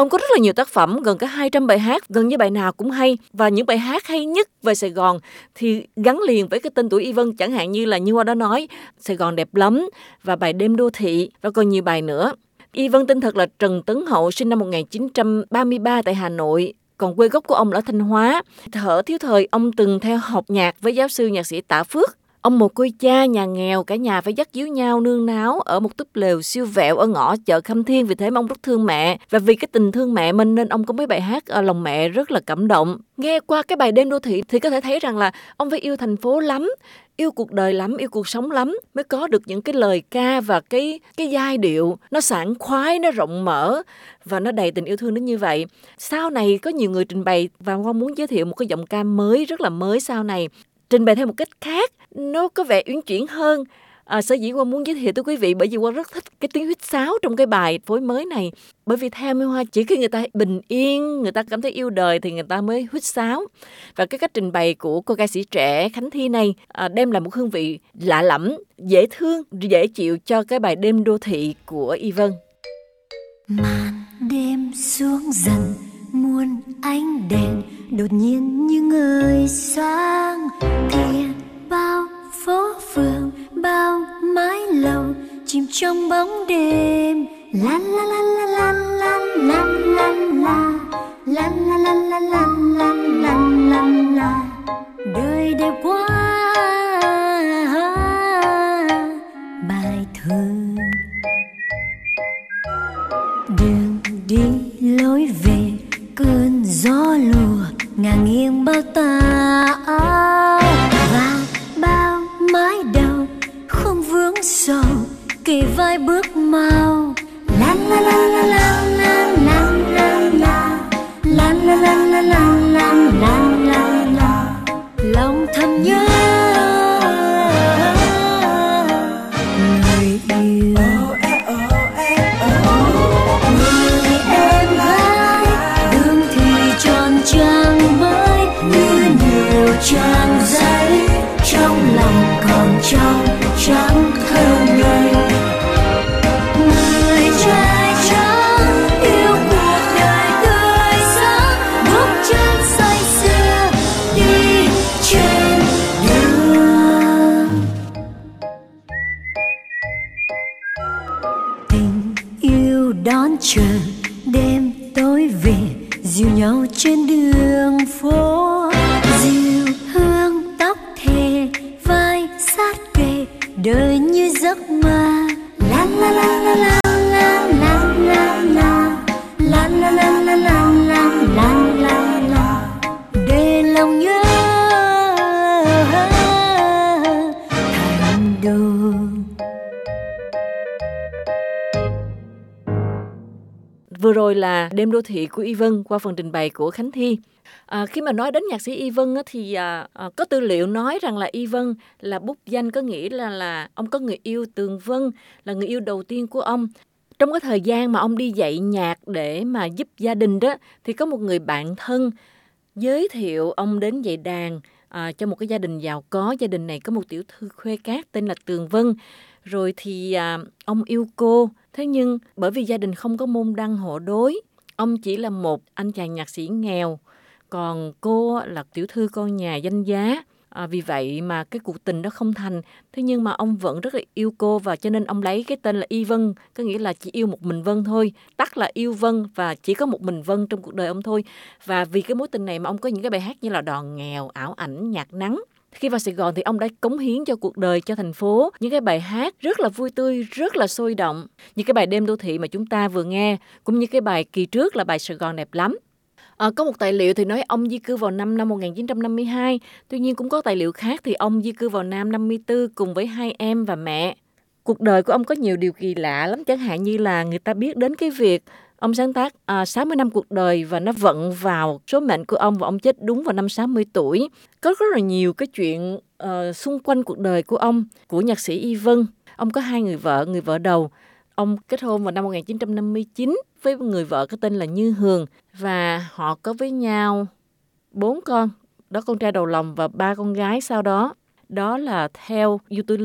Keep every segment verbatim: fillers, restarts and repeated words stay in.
Ông có rất là nhiều tác phẩm, gần cả hai trăm bài hát, gần như bài nào cũng hay. Và những bài hát hay nhất về Sài Gòn thì gắn liền với cái tên tuổi Y Vân, chẳng hạn như là như Hoa đã nói, Sài Gòn đẹp lắm và bài Đêm đô thị và còn nhiều bài nữa. Y Vân tên thật là Trần Tấn Hậu, sinh năm một nghìn chín trăm ba mươi ba tại Hà Nội. Còn quê gốc của ông là ở Thanh Hóa. Thở thiếu thời, ông từng theo học nhạc với giáo sư nhạc sĩ Tạ Phước. Ông một côi cha nhà nghèo, cả nhà phải dắt díu nhau nương náo ở một túp lều siêu vẹo ở ngõ chợ Khâm Thiên, vì thế mà ông rất thương mẹ. Và vì cái tình thương mẹ mình nên ông có mấy bài hát ở lòng mẹ rất là cảm động. Nghe qua cái bài Đêm đô thị thì có thể thấy rằng là ông phải yêu thành phố lắm, yêu cuộc đời lắm, yêu cuộc sống lắm mới có được những cái lời ca và cái cái giai điệu nó sảng khoái, nó rộng mở và nó đầy tình yêu thương đến như vậy. Sau này có nhiều người trình bày và Hoa muốn giới thiệu một cái giọng ca mới, rất là mới sau này, trình bày theo một cách khác, nó có vẻ uyển chuyển hơn. À, sở dĩ Hoa muốn giới thiệu tới quý vị bởi vì Hoa rất thích cái tiếng huýt sáo trong cái bài phối mới này. Bởi vì theo Mai Hoa, chỉ khi người ta bình yên, người ta cảm thấy yêu đời thì người ta mới huýt sáo. Và cái cách trình bày của cô ca sĩ trẻ Khánh Thi này à, đem lại một hương vị lạ lẫm, dễ thương, dễ chịu cho cái bài Đêm đô thị của Y Vân. Màn đêm xuống dần muôn ánh đèn, đột nhiên như người sáng thiền, bao phố phường, bao mái lầu chìm trong bóng đêm. La la la la la la la la la la la la la la la la la la. Đời đẹp quá. Bài thơ đường đi lối về, cơn gió lùa ngả nghiêng bao tà áo và bao mái đầu không vướng sầu, kề vai bước mau. La la la la la la la la la la la la la la la la la la. Lòng thầm nhớ người yêu, người em gái, đường thì tròn trang mới như nhiều trang giấy, trong lòng còn trong trắng thơ ngây. Người trai trắng yêu cuộc đời tươi sáng, bước chân say sưa đi trên đường. Tình yêu đón chờ đêm tối về, dìu nhau trên đường phố, dìu hương tóc thề vai sát kề, đời như giấc mơ. La la la la la la la la la la la la la la la la la la. Để lòng nhớ thành đồ. Vừa rồi là Đêm đô thị của Y Vân qua phần trình bày của Khánh Thi. À, khi mà nói đến nhạc sĩ Y Vân á, thì à, à, có tư liệu nói rằng là Y Vân là bút danh, có nghĩa là là ông có người yêu Tường Vân, là người yêu đầu tiên của ông. Trong cái thời gian mà ông đi dạy nhạc để mà giúp gia đình đó, thì có một người bạn thân giới thiệu ông đến dạy đàn à, cho một cái gia đình giàu có. Gia đình này có một tiểu thư khuê cát tên là Tường Vân. Rồi thì à, ông yêu cô. Thế nhưng bởi vì gia đình không có môn đăng hộ đối, ông chỉ là một anh chàng nhạc sĩ nghèo, còn cô là tiểu thư con nhà danh giá. À, vì vậy mà cái cuộc tình đó không thành. Thế nhưng mà ông vẫn rất là yêu cô, và cho nên ông lấy cái tên là Y Vân, có nghĩa là chỉ yêu một mình Vân thôi, tắt là yêu Vân, và chỉ có một mình Vân trong cuộc đời ông thôi. Và vì cái mối tình này mà ông có những cái bài hát như là Đòn Nghèo, Ảo Ảnh, Nhạc Nắng. Khi vào Sài Gòn thì ông đã cống hiến cho cuộc đời, cho thành phố những cái bài hát rất là vui tươi, rất là sôi động, như cái bài Đêm đô thị mà chúng ta vừa nghe, cũng như cái bài kỳ trước là bài Sài Gòn đẹp lắm. À, có một tài liệu thì nói ông di cư vào năm năm một nghìn chín trăm năm mươi hai, tuy nhiên cũng có tài liệu khác thì ông di cư vào Nam năm mươi tư cùng với hai em và mẹ. Cuộc đời của ông có nhiều điều kỳ lạ lắm, chẳng hạn như là người ta biết đến cái việc ông sáng tác à, sáu mươi năm cuộc đời và nó vận vào số mệnh của ông, và ông chết đúng vào năm sáu mươi tuổi. Có rất là nhiều cái chuyện uh, xung quanh cuộc đời của ông, của nhạc sĩ Y Vân. Ông có hai người vợ, người vợ đầu ông kết hôn vào năm một nghìn chín trăm năm mươi chín với người vợ có tên là Như Hường, và họ có với nhau bốn con, đó con trai đầu lòng và ba con gái sau đó. Đó là theo Du Tư Lê.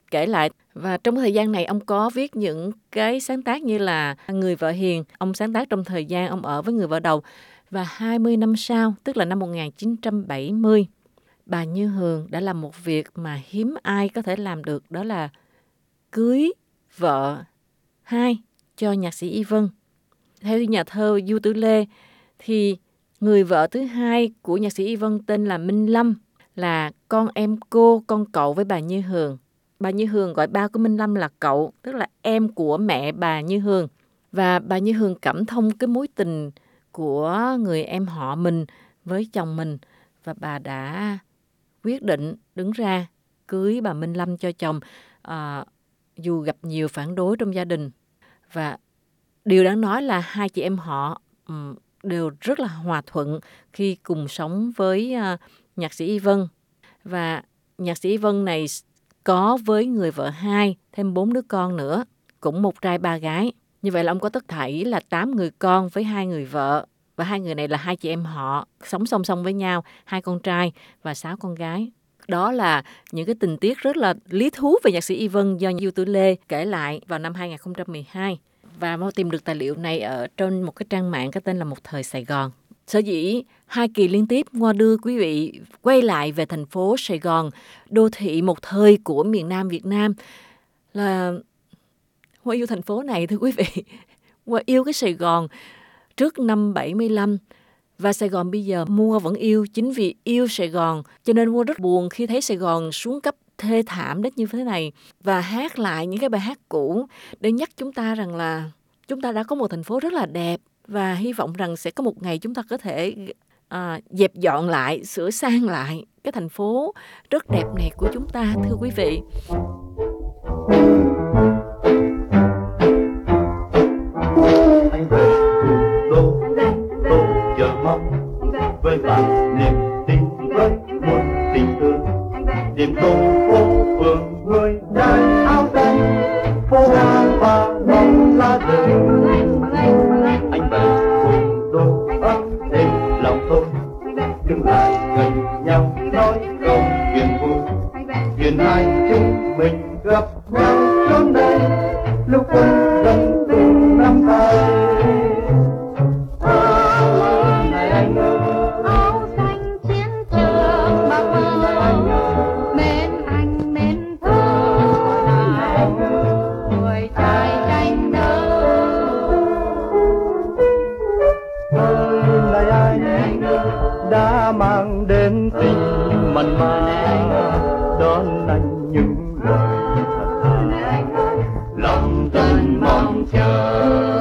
kể lại. Và trong thời gian này ông có viết những cái sáng tác như là Người vợ hiền, ông sáng tác trong thời gian ông ở với người vợ đầu. Và hai mươi năm sau, tức là năm một nghìn chín trăm bảy mươi, bà Như Hường đã làm một việc mà hiếm ai có thể làm được, đó là cưới vợ hai cho nhạc sĩ Y Vân. Theo nhà thơ Du Tử Lê thì người vợ thứ hai của nhạc sĩ Y Vân tên là Minh Lâm, là con em cô, con cậu với bà Như Hường. Bà Như Hường gọi ba của Minh Lâm là cậu, tức là em của mẹ bà Như Hường. Và bà Như Hường cảm thông cái mối tình của người em họ mình với chồng mình, và bà đã quyết định đứng ra cưới bà Minh Lâm cho chồng, à, dù gặp nhiều phản đối trong gia đình. Và điều đáng nói là hai chị em họ um, đều rất là hòa thuận khi cùng sống với uh, nhạc sĩ Y Vân. Và nhạc sĩ Y Vân này có với người vợ hai thêm bốn đứa con nữa, cũng một trai ba gái. Như vậy là ông có tất thảy là tám người con với hai người vợ. Và hai người này là hai chị em họ sống song song với nhau, hai con trai và sáu con gái. Đó là những cái tình tiết rất là lý thú về nhạc sĩ Y Vân do Du Tử Lê kể lại vào năm hai không một hai. Và Mau tìm được tài liệu này ở trên một cái trang mạng có tên là Một Thời Sài Gòn. Sở dĩ hai kỳ liên tiếp Ngoa đưa quý vị quay lại về thành phố Sài Gòn, đô thị một thời của miền Nam Việt Nam, là Ngoa yêu thành phố này thưa quý vị. Ngoa yêu cái Sài Gòn trước năm bảy mươi lăm. Và Sài Gòn bây giờ Mua vẫn yêu. Chính vì yêu Sài Gòn cho nên Mua rất buồn khi thấy Sài Gòn xuống cấp thê thảm đến như thế này. Và hát lại những cái bài hát cũ để nhắc chúng ta rằng là chúng ta đã có một thành phố rất là đẹp. Và hy vọng rằng sẽ có một ngày chúng ta có thể à, dẹp dọn lại, sửa sang lại cái thành phố rất đẹp này của chúng ta thưa quý vị. Anh về thủ đô, tôi chờ mong với bạn niềm tin, với một tình thương. Đêm công phố phường người đàn áo xanh, phố hoa và bóng lá rơi. Anh về thủ đô ấm êm lòng tôi, đứng lại gần nhau nói câu chuyện vui. Chuyện hai chúng mình gặp nhau chốn đây, lúc quân dân từng nắm tay. Ôi này anh ơi, áo xanh chiến trường bao mơ, mến anh mến thơ là tuổi trai tranh đấu. ơi này anh đã mang đến tình mặn mà, đón anh những lời thật thà, lòng dân mong chờ.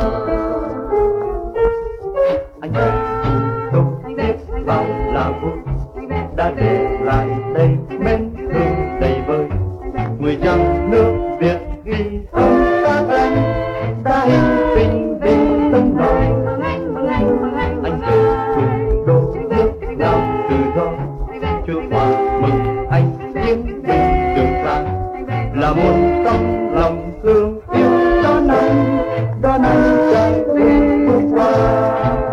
Anh về thủ đô biết bao là vui, đã để lại đây mến thương đầy vơi. Người dân nước Việt ghi công các anh đã hy sinh vì tấm lòng. Anh về thủ đô nước nào tự do, chúc hòa mừng anh chiến binh trường sa, là một tấm lòng thương yêu đón anh, đón anh trái tim bước qua.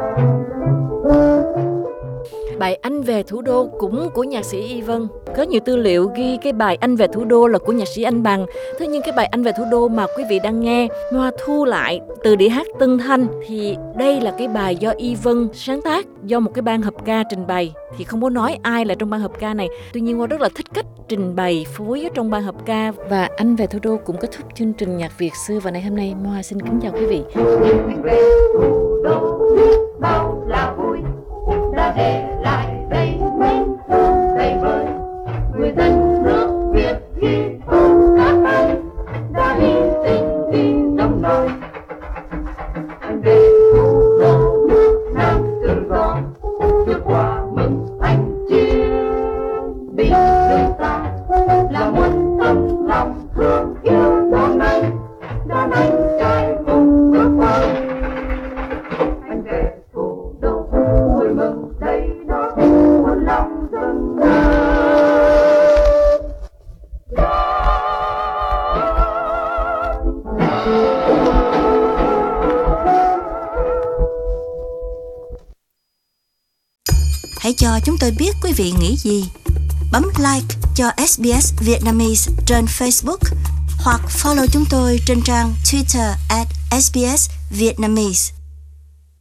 Bài Anh Về Thủ Đô cũng của nhạc sĩ Y Vân. Có nhiều tư liệu ghi cái bài Anh Về Thủ Đô là của nhạc sĩ Anh Bằng. Thế nhưng cái bài Anh Về Thủ Đô mà quý vị đang nghe, Hoa thu lại từ đĩa hát Tân Thanh, thì đây là cái bài do Y Vân sáng tác, do một cái ban hợp ca trình bày. Thì không có nói ai là trong ban hợp ca này. Tuy nhiên Hoa rất là thích cách trình bày phối ở trong ban hợp ca. Và Anh Về Thủ Đô cũng kết thúc chương trình Nhạc Việt xưa và ngày hôm nay. Hoa xin kính chào quý vị. Anh về thủ đô biết bao là vui, đã để lại đây mến thương đầy vơi. Người dân nước Việt ghi công các anh đã hy sinh vì tấm lòng. Anh về thủ đô nước Nam tự do, chúc hòa mừng anh chiến binh trường sa, là muôn tấm lòng thương yêu đón anh, đón anh trai cùng bước qua. Anh về thủ đô vui mừng đây đó, muôn lòng dân ta. Hãy cho chúng tôi biết quý vị nghĩ gì. Bấm like cho ét bê ét Vietnamese trên Facebook hoặc follow chúng tôi trên trang Twitter at ét bê ét Vietnamese.